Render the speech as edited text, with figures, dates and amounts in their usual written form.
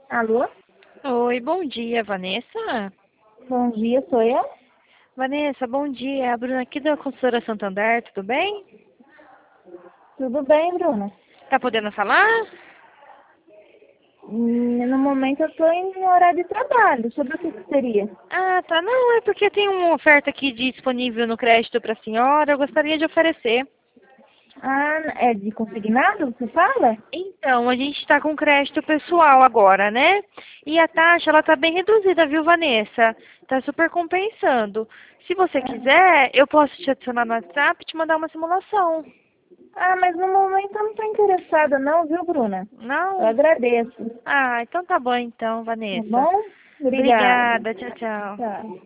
Alô? Oi, bom dia, Vanessa. Bom dia, sou eu? Vanessa, bom dia. É a Bruna aqui da Consultora Santander, tudo bem? Tudo bem, Bruna? Tá podendo falar? No momento eu estou em horário de trabalho. Sobre o que seria? Ah, tá. Não, é porque tem uma oferta aqui disponível no crédito para a senhora. Eu gostaria de oferecer. Ah, é de consignado, você fala? Então, a gente está com crédito pessoal agora, né? E a taxa, ela tá bem reduzida, viu, Vanessa? Tá super compensando. Se você quiser, eu posso te adicionar no WhatsApp e te mandar uma simulação. Ah, mas no momento eu não estou interessada não, viu, Bruna? Eu Não? agradeço. Ah, então tá bom então, Tá Vanessa. bom? Obrigada. Obrigada, tchau, tchau. Tchau.